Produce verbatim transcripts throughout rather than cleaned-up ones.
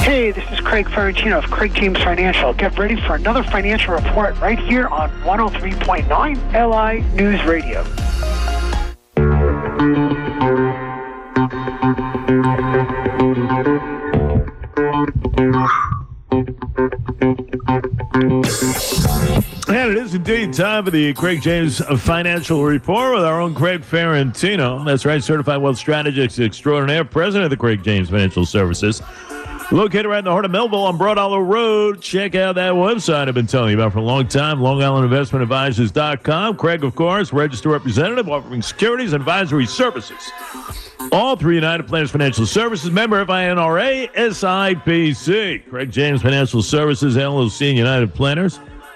Hey, this is Craig Ferrantino of Craig James Financial. Get ready for another financial report right here on one oh three point nine L I News Radio. And it is indeed time for the Craig James Financial Report with our own Craig Ferrantino. That's right, Certified Wealth Strategist Extraordinaire, President of the Craig James Financial Services. Located right in the heart of Melville on Broad Hollow Road. Check out that website I've been telling you about for a long time, Long Island Investment Advisors dot com. Craig, of course, registered representative offering securities and advisory services. All through United Planners Financial Services, member F I N R A, S I P C. Craig James Financial Services, L L C, and United Planners.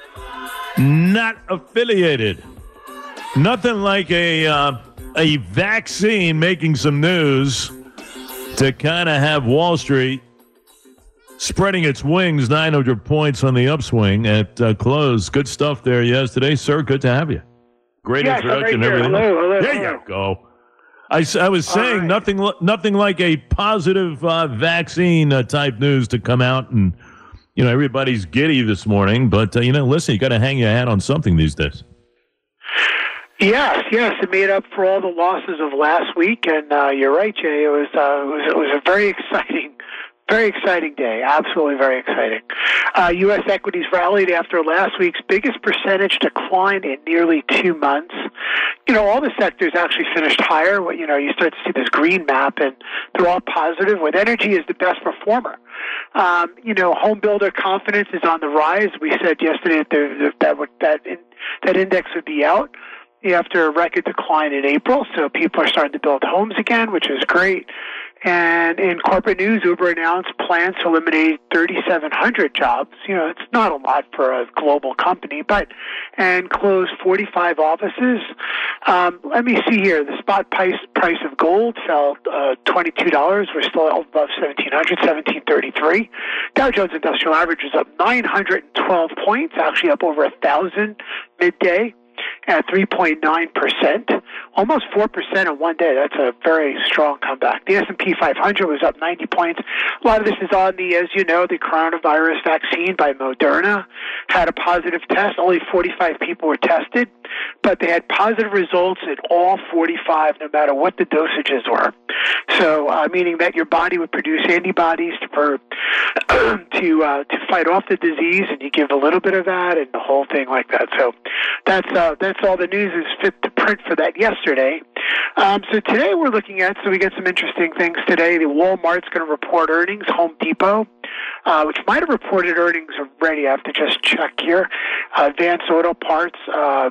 Not affiliated. Nothing like a uh, a vaccine making some news to kind of have Wall Street spreading its wings, nine hundred points on the upswing at uh, close. Good stuff there yesterday, sir. Good to have you. Great yes, introduction. Right everything. Hello, hello, there hello. you go. I, I was saying right. nothing nothing like a positive uh, vaccine uh, type news to come out, and you know everybody's giddy this morning. But uh, you know, listen, you got to hang your hat on something these days. Yes, yes, it made up for all the losses of last week, and uh, you're right, Jay. It was uh, it was it was a very exciting. Very exciting day. Absolutely very exciting. Uh, U S equities rallied after last week's biggest percentage decline in nearly two months. You know, all the sectors actually finished higher. You know, you start to see this green map, and they're all positive, with energy as the best performer. Um, you know, home builder confidence is on the rise. We said yesterday that there, that, would, that, in, that index would be out after a record decline in April, so people are starting to build homes again, which is great. And in corporate news, Uber announced plans to eliminate thirty-seven hundred jobs. You know, it's not a lot for a global company, but, and close forty-five offices. Um, let me see here. The spot price, price of gold fell uh, twenty-two dollars. We're still above seventeen hundred, seventeen thirty-three. Dow Jones Industrial Average is up nine hundred twelve points, actually up over one thousand midday at three point nine percent, almost four percent in one day. That's a very strong comeback. The S and P five hundred was up ninety points. A lot of this is on the, as you know, the coronavirus vaccine by Moderna had a positive test. Only forty-five people were tested, but they had positive results in all forty-five, no matter what the dosages were. So, uh, meaning that your body would produce antibodies for to uh, to fight off the disease, and you give a little bit of that, and the whole thing like that. So, that's uh, that's all the news is fit to print for that yesterday. Um, so today we're looking at, so we get some interesting things today. The Walmart's going to report earnings. Home Depot, uh, which might have reported earnings already. I have to just check here. Uh, Advance Auto Parts. Uh,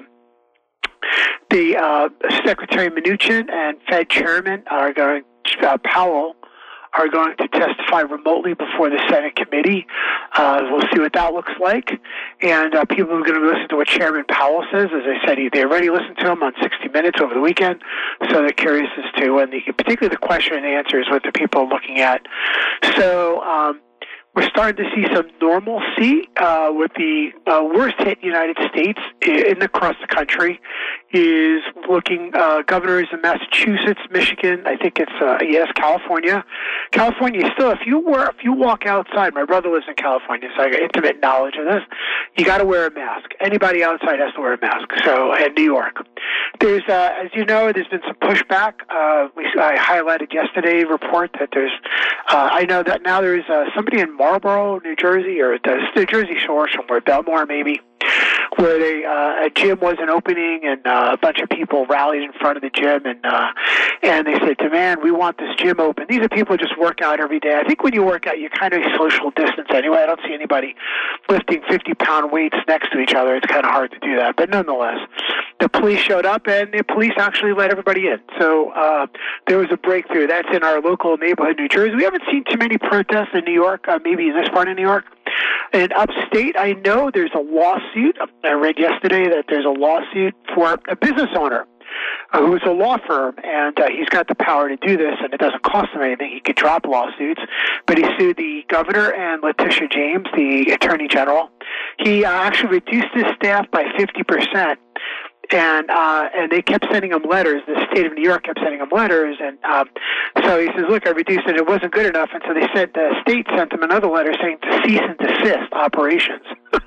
the uh, Secretary Mnuchin and Fed Chairman are going. Uh, Powell are going to testify remotely before the Senate committee. Uh, we'll see what that looks like. And uh, people are going to listen to what Chairman Powell says. As I said, he, they already listened to him on sixty minutes over the weekend, so they're curious as to, and the, particularly the question and answers, what the people are looking at. So um, we're starting to see some normalcy uh, with the uh, worst hit United States in across the country is looking, uh, governors in Massachusetts, Michigan, I think it's, uh, yes, California. California still, if you were, if you walk outside, my brother lives in California, so I got intimate knowledge of this, you got to wear a mask. Anybody outside has to wear a mask. So, and New York. There's, uh, as you know, there's been some pushback. Uh, we, I highlighted yesterday a report that there's, uh, I know that now there's uh, somebody in Marlboro, New Jersey, or the New Jersey Shore somewhere, Belmore maybe, where they, uh, a gym wasn't opening, and uh, a bunch of people rallied in front of the gym, and uh, and they said, "Demand, we want this gym open." These are people who just work out every day. I think when you work out, you kind of social distance anyway. I don't see anybody lifting fifty-pound weights next to each other. It's kind of hard to do that. But nonetheless, the police showed up, and the police actually let everybody in. So uh, there was a breakthrough. That's in our local neighborhood, New Jersey. We haven't seen too many protests in New York, uh, maybe in this part of New York. In upstate, I know there's a lawsuit. I read yesterday that there's a lawsuit for a business owner uh, who's a law firm, and uh, he's got the power to do this, and it doesn't cost him anything. He could drop lawsuits, but he sued the governor and Letitia James, the attorney general. He uh, actually reduced his staff by fifty percent. And uh, and they kept sending him letters. The state of New York kept sending him letters, and um, so he says, "Look, I reduced it. It wasn't good enough." And so they sent the state sent him another letter saying to cease and desist operations.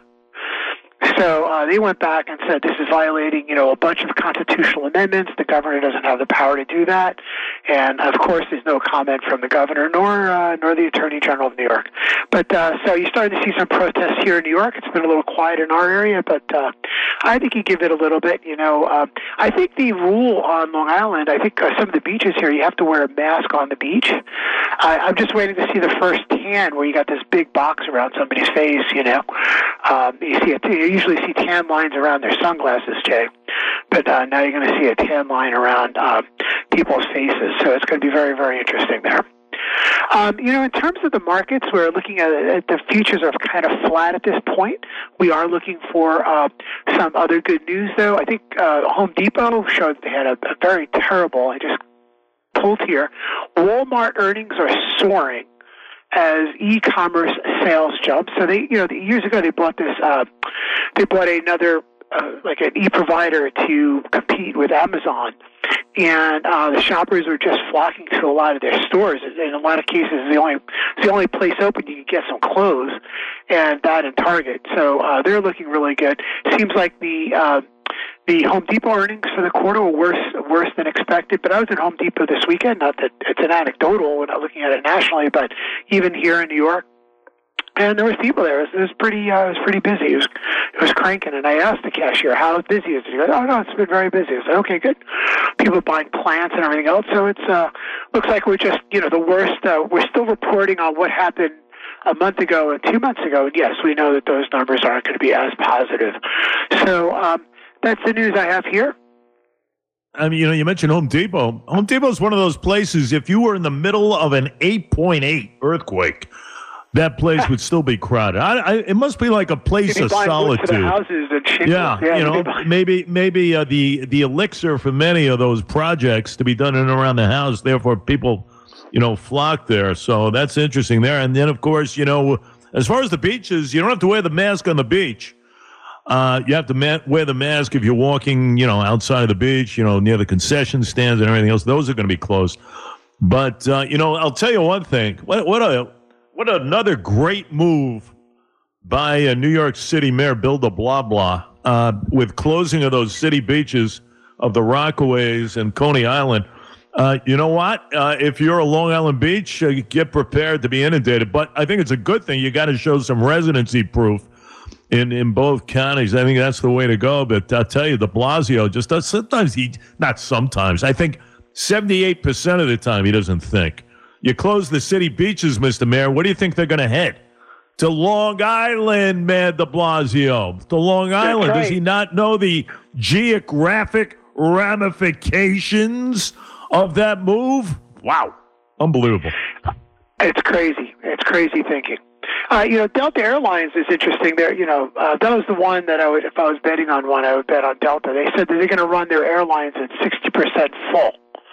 So uh, they went back and said this is violating, you know, a bunch of constitutional amendments. The governor doesn't have the power to do that, and of course, there's no comment from the governor nor uh, nor the Attorney General of New York. But uh, so you're starting to see some protests here in New York. It's been a little quiet in our area, but uh, I think you give it a little bit. You know, uh, I think the rule on Long Island. I think uh, some of the beaches here, you have to wear a mask on the beach. I, I'm just waiting to see the first tan where you got this big box around somebody's face. You know, um, you see it. You usually see tan lines around their sunglasses, Jay, but uh, now you're going to see a tan line around uh, people's faces. So it's going to be very, very interesting there. Um, you know, in terms of the markets, we're looking at, at the futures are kind of flat at this point. We are looking for uh, some other good news, though. I think uh, Home Depot showed they had a, a very terrible. I just pulled here. Walmart earnings are soaring as e-commerce sales jump. So they, you know, years ago they bought this, uh, they bought another, uh, like an e-provider to compete with Amazon. And uh, the shoppers were just flocking to a lot of their stores. In a lot of cases, the only it's the only place open you can get some clothes, and that and Target. So uh, they're looking really good. Seems like the uh, the Home Depot earnings for the quarter were worse worse than expected. But I was at Home Depot this weekend. Not that it's an anecdotal, we're not looking at it nationally, but even here in New York. And there was people there. It was, it was pretty. Uh, it was pretty busy. It was, it was cranking. And I asked the cashier, "How busy is it?" He goes, "Oh no, it's been very busy." I said, "Okay, good." People buying plants and everything else. So it's uh, looks like we're just, you know, the worst. Uh, we're still reporting on what happened a month ago and two months ago. And yes, we know that those numbers aren't going to be as positive. So um, that's the news I have here. I mean, you know, you mentioned Home Depot. Home Depot is one of those places. If you were in the middle of an eight point eight earthquake, that place would still be crowded. I, I, it must be like a place of solitude. Houses and shingles. Yeah, yeah, you know, maybe maybe uh, the the elixir for many of those projects to be done in and around the house. Therefore, people, you know, flock there. So that's interesting there. And then, of course, you know, as far as the beaches, you don't have to wear the mask on the beach. Uh, you have to ma- wear the mask if you're walking, you know, outside of the beach, you know, near the concession stands and everything else. Those are going to be closed. But uh, you know, I'll tell you one thing. What what a What another great move by uh, New York City Mayor Bill de Blasio uh, with closing of those city beaches of the Rockaways and Coney Island. Uh, you know what? Uh, if you're a Long Island Beach, uh, get prepared to be inundated. But I think it's a good thing. You got to show some residency proof in, in both counties. I think that's the way to go. But I'll tell you, de Blasio just does sometimes he, not sometimes, I think seventy-eight percent of the time he doesn't think. You close the city beaches, Mister Mayor. What do you think they're going to head? To Long Island, Mayor de Blasio. To Long Island. Right. Does he not know the geographic ramifications of that move? Wow. Unbelievable. It's crazy. It's crazy thinking. Uh, you know, Delta Airlines is interesting. There, you know, uh, that was the one that I would, if I was betting on one, I would bet on Delta. They said that they're going to run their airlines at sixty percent full.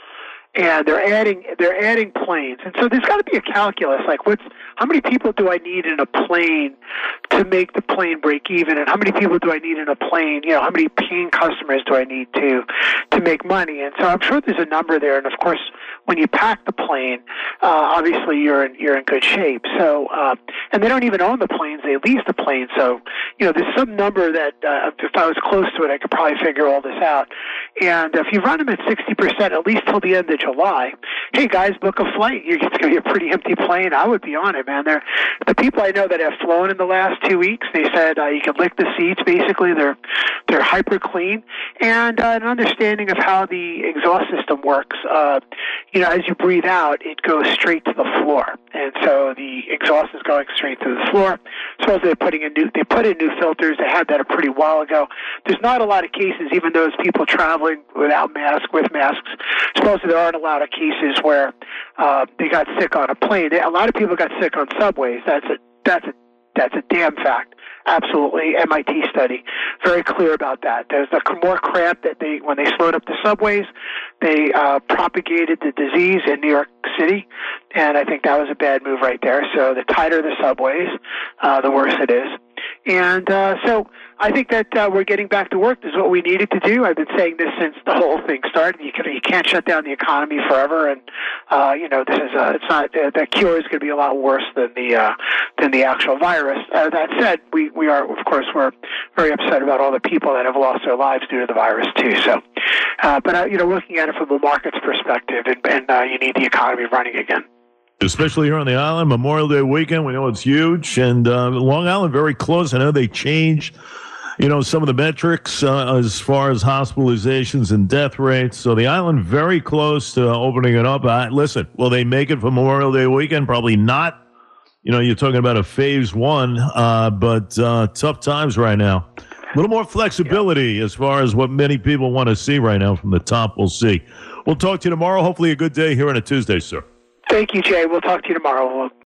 And they're adding they're adding planes, and so there's got to be a calculus. Like, what's how many people do I need in a plane to make the plane break even, and how many people do I need in a plane? You know, how many paying customers do I need to to make money? And so I'm sure there's a number there. And of course, when you pack the plane, uh, obviously you're in you're in good shape. So, uh, and they don't even own the planes; they lease the planes. So, you know, there's some number that uh, if I was close to it, I could probably figure all this out. And if you run them at sixty percent, at least till the end of July, hey guys, book a flight. It's going to be a pretty empty plane. I would be on it, man. They're, the people I know that have flown in the last two weeks, they said uh, you can lick the seats. Basically, they're they're hyper clean, and uh, an understanding of how the exhaust system works. Uh, you know, as you breathe out, it goes straight to the floor, and so the exhaust is going straight to the floor. Suppose they're putting in new, they put in new filters. They had that a pretty while ago. There's not a lot of cases, even those people traveling without masks, with masks. Supposedly there aren't a lot of cases where uh, they got sick on a plane. They, a lot of people got sick on subways. That's a that's a that's a damn fact. Absolutely, M I T study, very clear about that. There's the more cramped that they when they slowed up the subways, they uh, propagated the disease in New York City, and I think that was a bad move right there. So the tighter the subways, uh, the worse it is. And uh, so I think that uh, we're getting back to work. This is what we needed to do. I've been saying this since the whole thing started. You can you can't shut down the economy forever, and uh, you know this is uh, it's not uh, the cure is going to be a lot worse than the uh, than the actual virus. Uh, that said, we we are of course we're very upset about all the people that have lost their lives due to the virus too. So, uh, but uh, you know, looking at it from a market's perspective, and, and uh, you need the economy running again. Especially here on the island, Memorial Day weekend, we know it's huge. And uh, Long Island, very close. I know they changed, you know, some of the metrics uh, as far as hospitalizations and death rates. So the island very close to opening it up. Uh, listen, will they make it for Memorial Day weekend? Probably not. You know, you're talking about a phase one, uh, but uh, tough times right now. A little more flexibility as far as what many people want to see right now from the top. We'll see. We'll talk to you tomorrow. Hopefully a good day here on a Tuesday, sir. Thank you, Jay. We'll talk to you tomorrow.